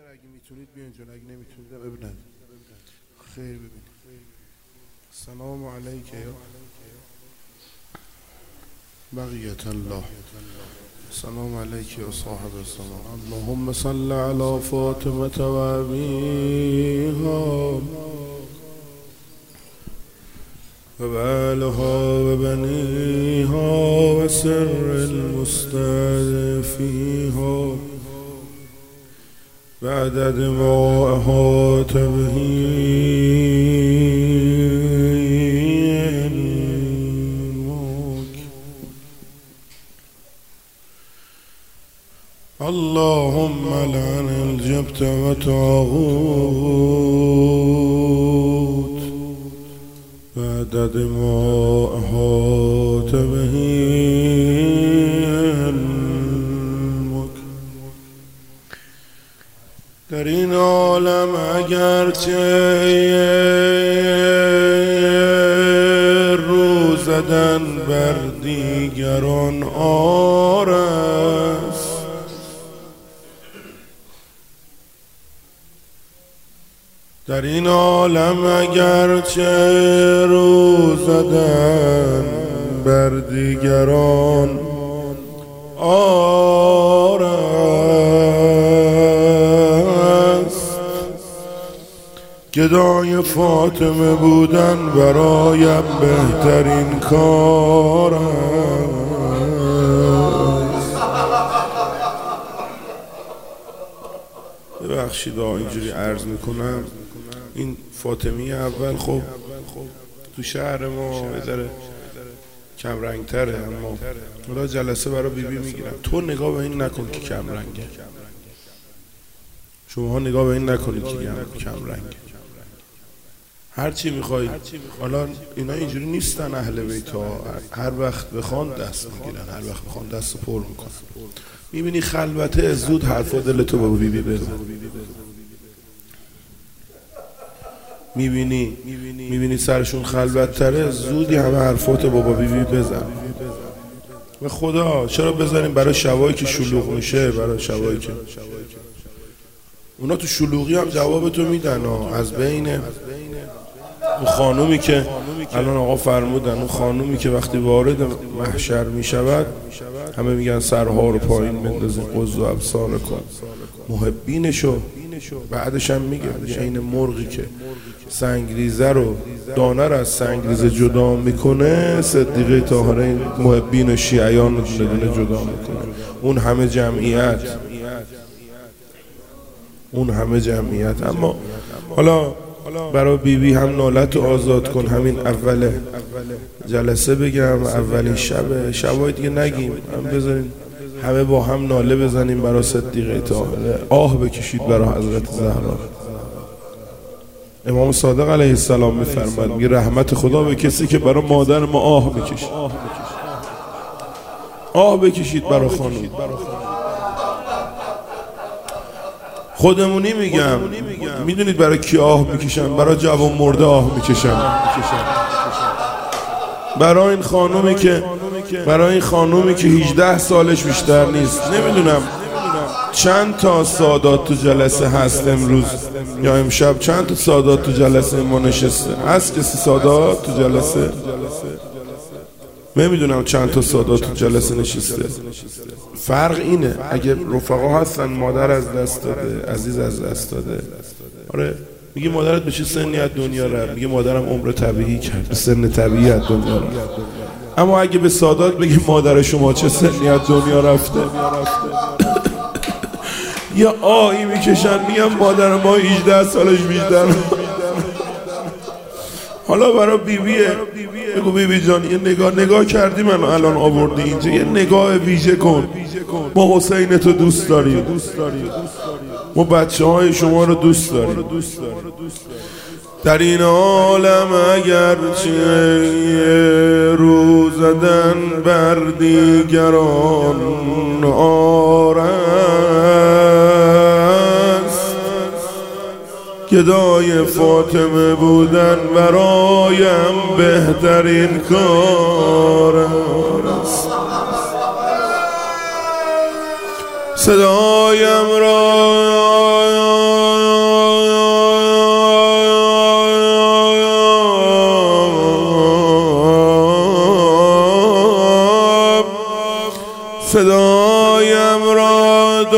اگه میتونید بیاین جون، اگه نمیتونید اب نداره. خیر ببینید. سلام علیک یا بقیت الله. سلام علیک یا صاحب السلام. اللهم صل علی فاطمه و ابیها و بعلها و بنیها و سر المستضعفیها بعدد ما احاط به علمک. اللهم لعن الجبت و طاغوت بعدد ما احاط به علمک. در این عالم اگرچه رو زدن بر دیگران عار است، در این عالم اگرچه رو زدن بر دیگران عار است، گدای فاطمه بودن برایم بهترین کار است. ببخشید اینجوری عرض میکنم، این فاطمی اول خب تو شهر ما یه ذره کم رنگ تره، اما حالا جلسه برای بیبی میگیرم. تو نگاه به این نکن که کم رنگه، شما نگاه به این نکنید که کم رنگه. هر چی میخواید، حالا اینا اینجوری نیستن اهل بیت ها، هر وقت بخوان دست میگیرن، هر وقت بخوان دست پر میکنن. میبینی خلوته زود حرفا دلتو با بیبی بزن. میبینی سرشون خلوت تره، زودی همه حرفات بابا بیبی بزن. و خدا چرا بزنیم برای شبایی که شلوغ میشه، برای شبایی که اونا تو شلوغی هم جوابتو میدن. از بین اون خانومی که الان آقا فرمودن، اون خانومی که وقتی وارد محشر میشود همه میگن سرها رو پایین بندازین، قض و ابصار کن محبینشو. بعدش هم میگه این مرغی که سنگریزه رو، دانه رو از سنگریزه جدا میکنه، صدیقه طاهره محبین و شیعیان رو دونه جدا میکنه. اون همه جمعیت. اما حالا برای بیبی هم نالت رو آزاد کن. همین اول جلسه بگم، اولین شبای دیگه نگیم، هم بذارین همه با هم ناله بزنیم برای صدیقه طاهره. آه بکشید برای حضرت زهرا. امام صادق علیه السلام میفرماد، میگه رحمت خدا به کسی که برای مادر ما آه بکشه. آه بکشید برای خانم. خودمونی میگم، میدونید برای کی آه میکشن؟ برای جوان مرده آه میکشن. برای این خانومی که 18 سالش بیشتر نیست. نمیدونم چند تا سادات تو جلسه هست امروز یا امشب، چند تا سادات تو جلسه ما نشسته؟ هست کسی سادات تو جلسه؟ نمیدونم چند تا سادات تو جلسه نشسته. فرق اینه، اگه رفقا هستن مادر از دست داده، عزیز از دست داده، آره میگه مادرت به چه سنی از دنیا رفت؟ میگه مادرم عمر طبیعی کرد، به سن طبیعی از دنیا رفت. اما اگه به سادات بگی مادر شما چه سنی از دنیا رفته، یا آهی میکشن، میگم مادر ما 18 سالش بیشتر. حالا برای بیبیه، بگو بیبی جان یه نگاه کردی من الان آوردی اینجا، یه نگاه ویژه کن. ما حسین تو دوست داریم، ما بچه های شما رو دوست داریم. در این عالم اگرچه رو زدن بر دیگران عار است، گدای فاطمه بودن برایم بهترین کار است. صدایم را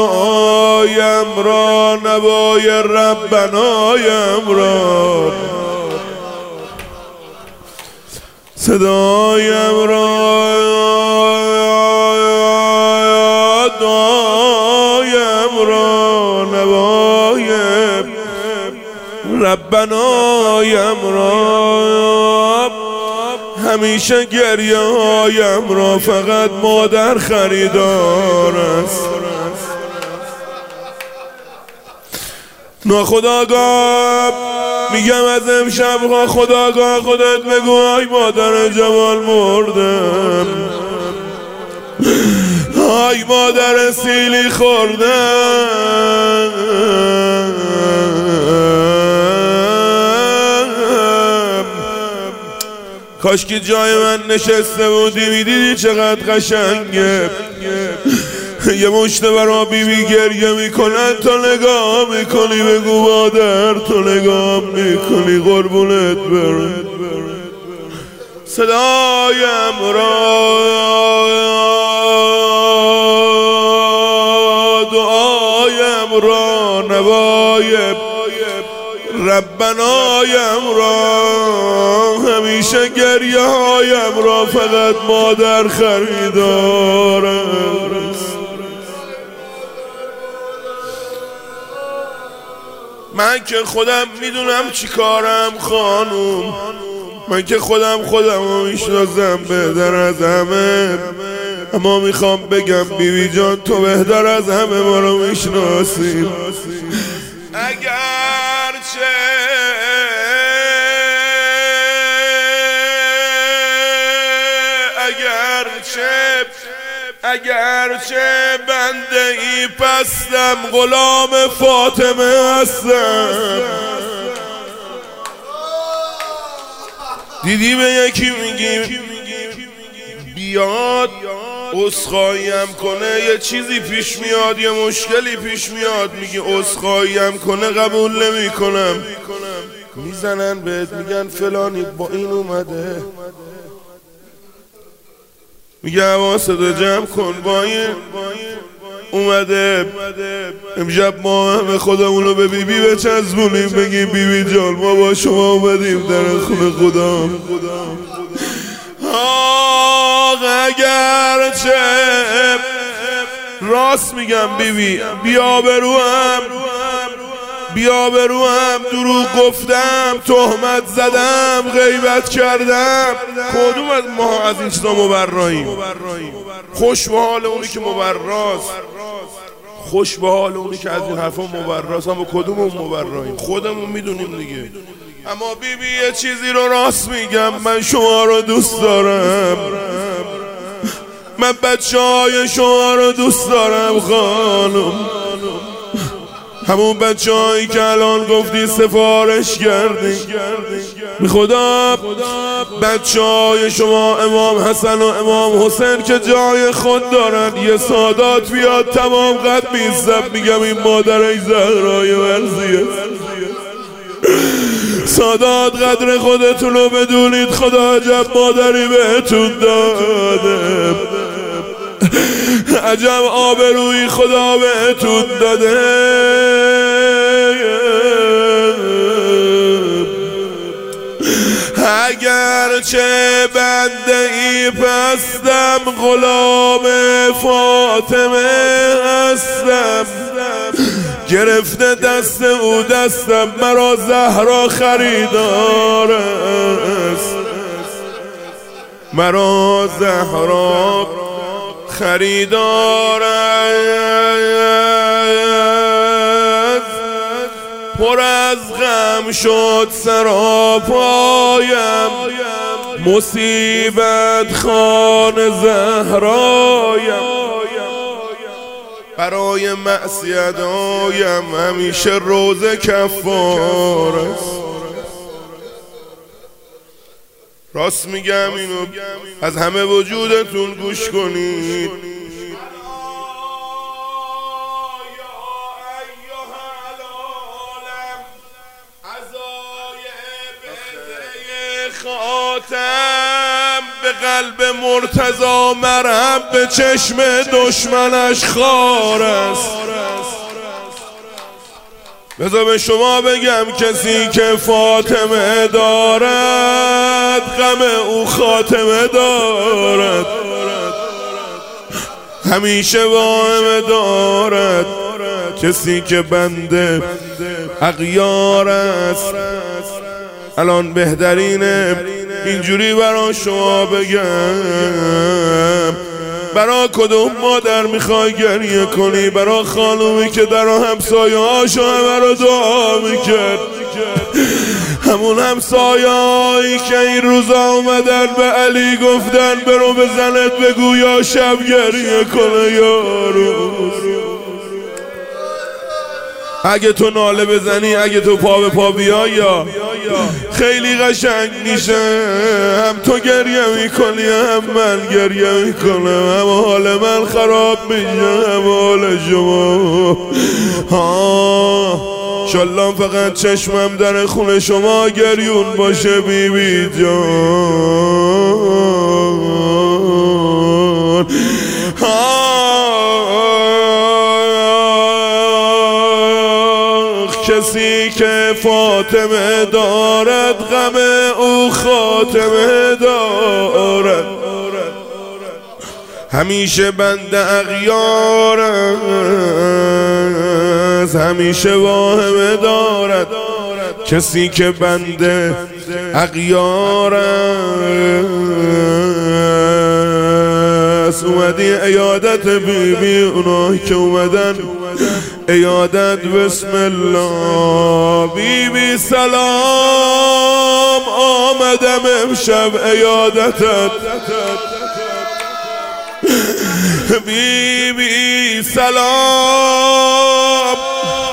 دعایم را، نوای ربنایم را، صدایم را، دعایم را، نوای ربنایم را، همیشه گریه هایم را فقط مادر خریدار است. ناخداگاه میگم از امشب خداگاه خودت بگو آی مادر جوان مردم، آی مادر سیلی خوردم، کاش که جای من نشسته بودی میدیدی چقدر قشنگه. یه مشت برا بیبی گریه میکنن تو نگاه میکنی، بگو مادر تو نگاه میکنی قربونت برم. صدایم را، دعایم را، نوای ربنایم را، همیشه گریه هایم را فقط مادر خریدار است. من که خودم میدونم چی کارم خانوم، من که خودم رو میشناسم بهتر از همه، اما میخوام بگم بیبی جان تو بهتر از همه ما رو میشناسی. اگرچه بنده ای پستم، غلام فاطمه هستم. دیدی به یکی میگیم بیاد عذرخواهیم کنه، یه چیزی پیش میاد، یه مشکلی پیش میاد، میگی عذرخواهیم کنه، قبول نمی کنم، میزنن بهت میگن فلانی با این اومده، میگه حواستو جمع کن با این اومده. امشب ما همه خودمونو به بیبی بچسبونیم، بگیم بیبی جان ما با شما اومدیم در خونه خدا. اگرچه راست میگم بیبی، بیا بروم دروغ گفتم، تهمت زدم، غیبت کردم، کدوم از ما از این چیزا مبراییم؟ خوش به حال اونی که مبراست، خوش به حال اونی که از این حرفا مبراست، اما کدومون مبراییم؟ خودمون میدونیم دیگه. اما بیبی یه چیزی رو راست میگم، من شما رو دوست دارم، من بچه های شما رو دوست دارم خانم، همون بچه هایی که الان گفتی سفارش کردی. می خدا بچه های شما امام حسن و امام حسین که جای خود دارن، یه سادات بیاد تمام قد میستم، میگم این مادرای زهرای ورزیه. سادات قدر خودتون رو بدونید، خدا عجب مادری بهتون داده، عجب آبرویی خدا بهتون داده. اگرچه بنده ای پستم، غلام فاطمه هستم، گرفته دست او دستم، مرا زهرا خریدار است، مرا زهرا خریدار است. پر از غم شد سراپایم، مصیبت خان زهرایم، برای معصیتایم همیشه روزه کفار است. راست میگم اینو از همه وجودتون گوش کنید. خاتم به قلب مرتضی مرهم، به چشم دشمنش خار است. بذار به شما بگم کسی که فاطمه دارد غم او خاتمه دارد، همیشه واهمه دارد. کسی که بنده اغیار است، الان بهترینه اینجوری برا شما بگم، برا کدوم مادر میخوای گریه کنی؟ برا خانومی که در همسایه هاشو همه رو دعا میکرد، همون همسایه هایی که این روزا اومدن به علی گفتن برو به زنت بگو یا شب گریه کنه یا روز. اگه تو ناله بزنی، اگه تو پا به پا بیای، خیلی قشنگ میشه. هم تو گریه میکنی هم من گریه میکنم، هم حال من خراب میشه هم حال شما. شالله فقط چشمم در خونه شما گریون باشه بی بی جان. کسی که فاطمه دارد غم او خاتمه دارد، همیشه بنده اغیار است، همیشه واهمه دارد. کسی که بنده اغیار است. اومدی عیادت بی بی، اونایی که اومدن عیادت بسم الله. بی بی سلام، آمدم امشب عیادتت. بی بی سلام،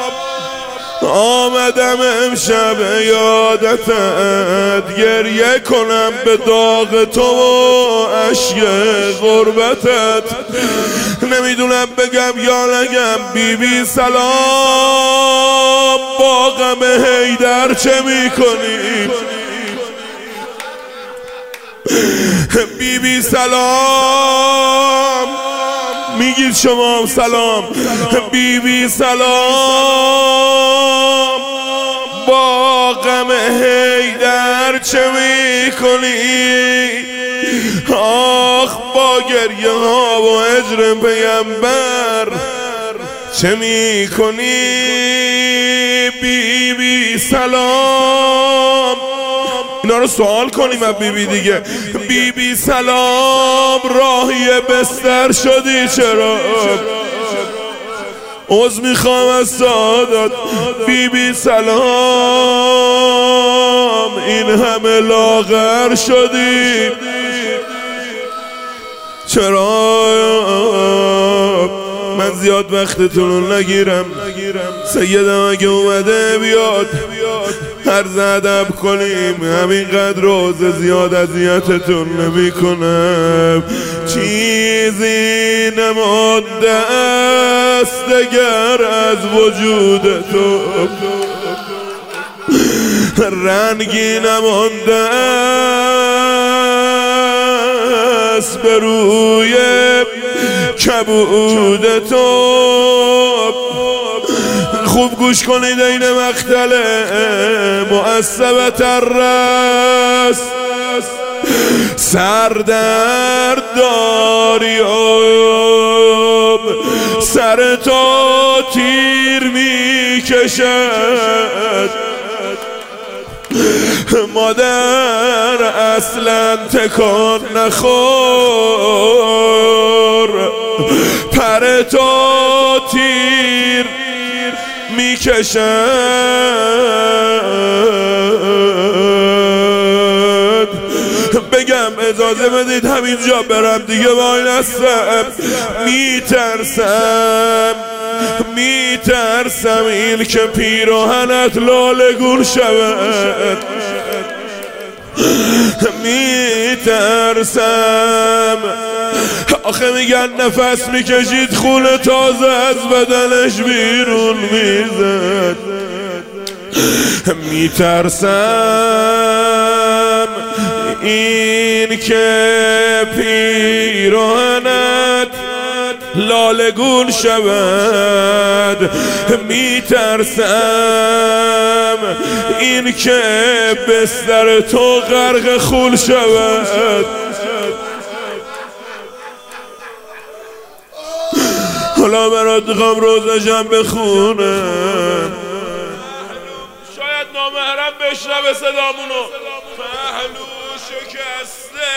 آمدم امشب عیادتت. گریه کنم به داغ تو و اشک غربتت. نمیدونم بگم یا نگم. بی بی سلام، با غم حیدر چه میکنی؟ بی بی سلام، میگید شما سلام. بی بی سلام، با غم حیدر چه میکنی؟ آخ با گریه ها و هجر پیمبر چه میکنی؟ بی بی سلام، اینا رو سوال کنیم از بی بی دیگه. بی بی سلام، راهی بستر شدی چرا؟ عذر میخوام از سعادت. بی بی سلام، این همه لاغر شدی چرا؟ من زیاد وقتتون نگیرم. سیدم اگه اومده بیاد عرض ادب کنیم، همینقدر روز زیاد اذیتتون نمی کنم. چیزی نمانده است دگر از وجود تو، رنگی نمانده است به روی کبود تو. خوب گوش کنید این مقتل معصبت الرأس. سردرد داریم، سر تو تیر میکشد. مادر اصلا تکان نخور، پر تو تیر میکشد. بگم اجازه بدید همینجا برم دیگه، وای نستم. میترسم این که پیراهنت لاله گون شود. میترسم آخه میگن نفس میکشید خون تازه از بدنش بیرون میزد. میترسم این که پیراهنت لالگون شود. میترسم این که بستر تو غرق خون شود. حالا برات میخوام روزشم بخونم، شاید نامحرم بشنوه صدامونو. پهلو شکسته،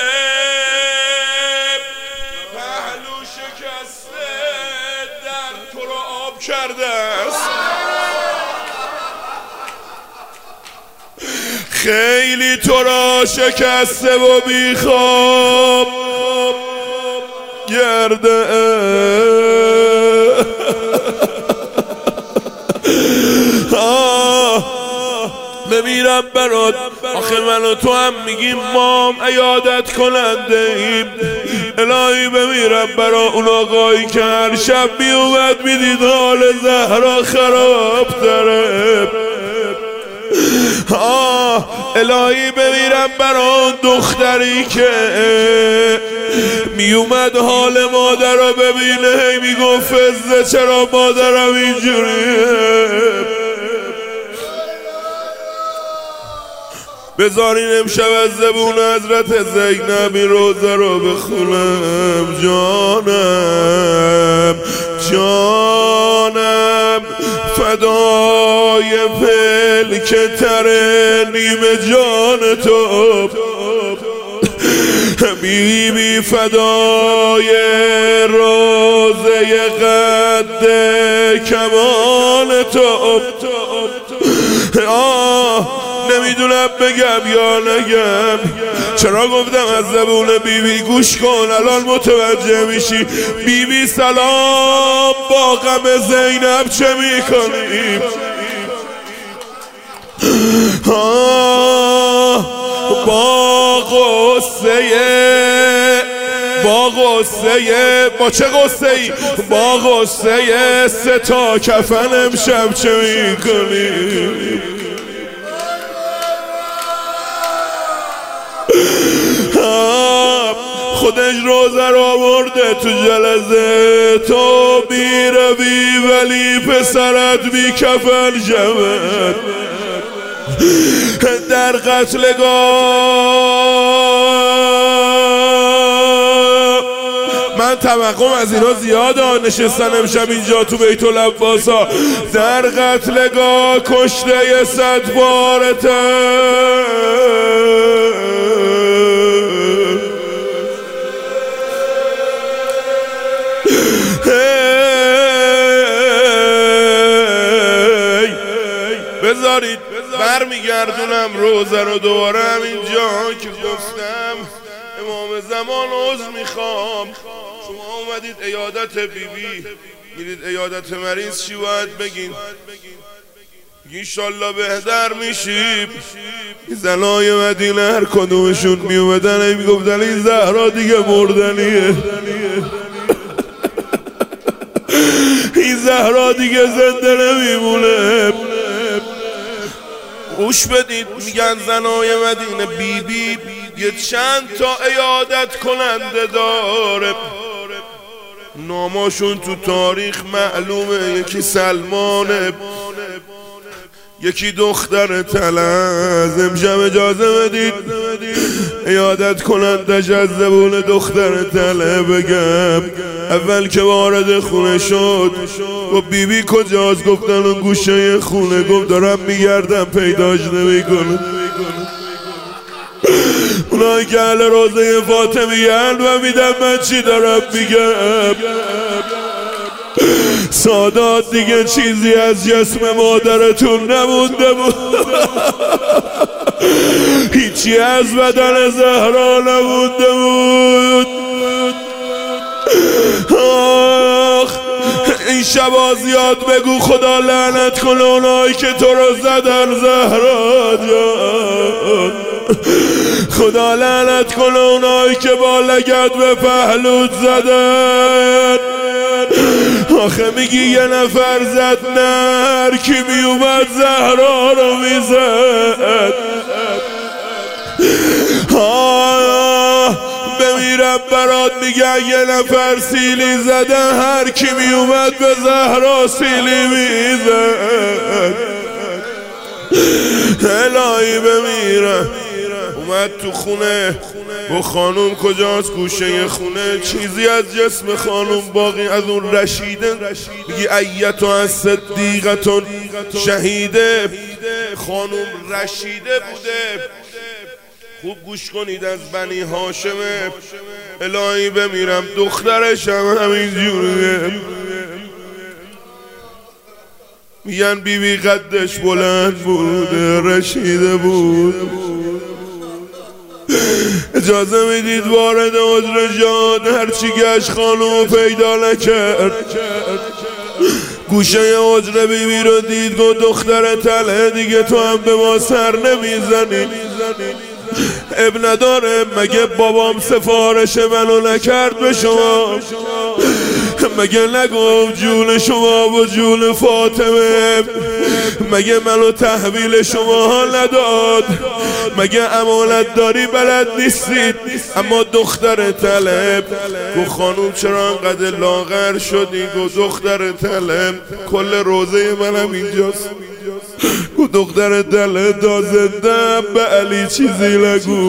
پهلو شکسته، در تو رو آب کرده است. خیلی تو را شکسته و بیخواب گرده. بمیرم برات. آخه من و تو هم میگیم مام عیادت کننده ایم. الهی بمیرم برا اون آقایی که هر شب میومد میدید حال زهرا خراب تره. الهی بمیرم برا اون دختری که میومد حال مادر رو ببینه، هی میگفت فزه چرا مادرم اینجوریه. بذارین امشب از زبون حضرت زینب روزه رو بخونم. جانم جانم فدای پلک تر نیمه جان تو، بی فدای روزه قد کمال تو. نمیدونم بگم یا نگم. چرا گفتم از زبون بیبی گوش کن، الان متوجه میشی. بیبی سلام، با غم زینب چه میکنی؟ با غصه با چه غصه ای؟ با غصه 3 تا کفن امشب چه میکنی؟ خودش روزه رو آورده تو جلسه، تو بیروی ولی پسرت بی کفن شود. در قتلگاه من توقعم از اینا زیاده، نشستن امشب اینجا تو بیت العباسا. در قتلگاه کشته 100 بارته، بذارید برمیگردونم روزه رو دوباره همینجا که گفتم. امام زمان عذر میخوام، شما اومدید عیادت بیبی، میرید عیادت مریض، چی باید بگین؟ انشالله بهتر میشیم. زنای مدینه هر کدومشون میومدن میگفتن این زهرا دیگه مردنیه، این زهرا دیگه زنده نمیمونه. گوش بدید، میگن زنای مدینه بیبی یه چند تا عیادت کننده داره، ناماشون تو تاریخ معلومه. یکی سلمانه، یکی دختر طلعت. امشب اجازه بدید عیادت کنندش از زبون دختر طلعت بگم. اول که وارد خونه شد و بیبی کجاست؟ گفتن اون گوشه خونه. گفت دارم میگردم پیداش نمیکنم. اونایی که اهل روزه فاطمیه‌اند و میدن من چی دارم میگم. سادات دیگه چیزی از جسم مادرتون نمونده بود، هیچی از بدن زهرا نمونده بود. آخ این شبا زیاد بگو خدا لعنت کنه اونایی که تو رو زدن زهرا جان. خدا لعنت کنه اونایی که با لگد به پهلوت زدن. آخه میگی یه نفر زد، نه کی میومد زهرا رو میزد. بمیرم برات میگن یه نفر سیلی زده، هر کی میومد به زهرا سیلی میزد. الهی بمیرم. اومد تو خونه با خانوم، کجاست؟ گوشه خونه. چیزی از جسم خانوم باقی از اون رشیده. میگی ایتو از صدیقتون شهیده. خانوم رشیده بوده. خوب گوش کنید، از بنی هاشمه. الهی بمیرم. دخترش هم همین جوره. میگن بیبی قدش بلند بوده، رشیده بود. اجازه میدید وارد حجره جان، هرچی گشت خانوم پیدا نکرد. گوشه حجره بیبی رو دید، گفت دختر تله دیگه تو هم به ما سر نمیزنی. اب نداره، مگه بابام سفارش منو نکرد به شما؟ مگه نگفت جون شما و جون فاطمه؟ مگه منو تحویل شما نداد؟ مگه امانت داری بلد نیستید؟ اما دختر طلب گو خانوم چرا انقدر لاغر شدی؟ گو دختر طلب کل روزه منم اینجاست. گو دختر طلب تا زندم به علی چیزی نگو،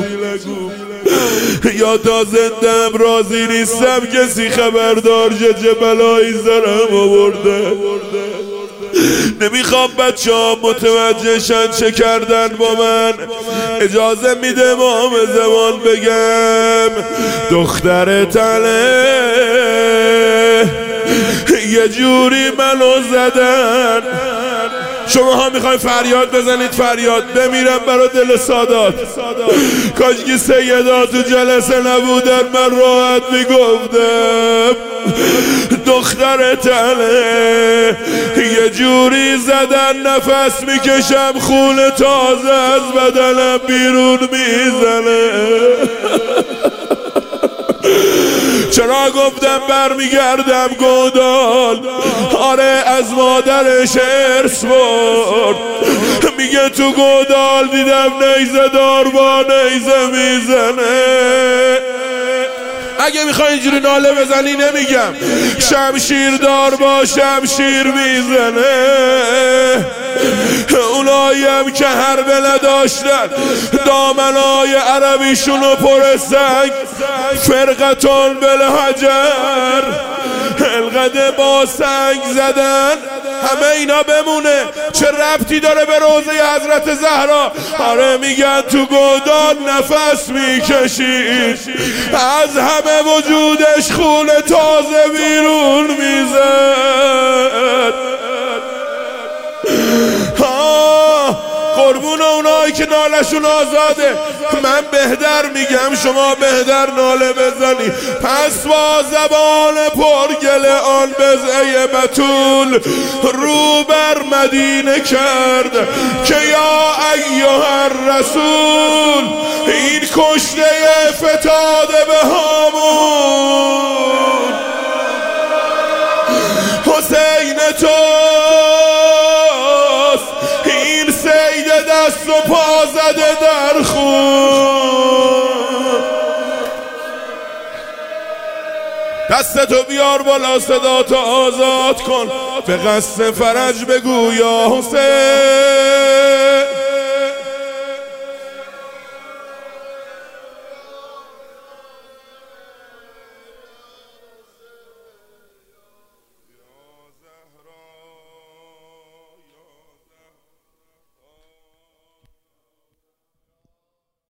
یا تا زندم راضی نیستم کسی خبردار چه بلایی سرم آورده. نمیخوام بچه ها متوجه شن چه کردن با من. اجازه میده امام زمان بگم دختر تله یه جوری منو زدن. شما ها میخواین فریاد بزنید، فریاد. بمیرم برای دل سادات. کاشکی سیدات تو جلسه نبودن، من راحت میگفتم دختر تله یه جوری زدن نفس میکشم، خون تازه از بدنم بیرون میزنه. چرا گفتم برمیگردم گودال؟ آره از مادرش ارث برد. میگه تو گودال دیدم نیزه دار با نیزه میزنه. اگه میخوای اینجوری ناله بزنی نمیگم، شمشیر دار با شمشیر میزنه. اونایی هم که حربله داشتن دامنای عربیشونو پر سنگ، فرقتون بالحجر، القده با سنگ زدن. همه اینا بمونه، چه ربطی داره به روزه حضرت زهرا؟ آره میگن تو گودال نفس میکشید، از همه وجودش خون تازه بیرون میزد. قربون اونایی که نالشون آزاده. من بهتر میگم شما بهتر ناله بزنی. پس با زبان پرگل آن بزعه بتول رو بر مدینه کرد که یا ایها الرسول، این کشته فتاده به هامون حسین توست، این سید دست و پا زده در خون. دستتو بیار بالا، صداتو آزاد کن، به قصد فرج بگو یا حسین.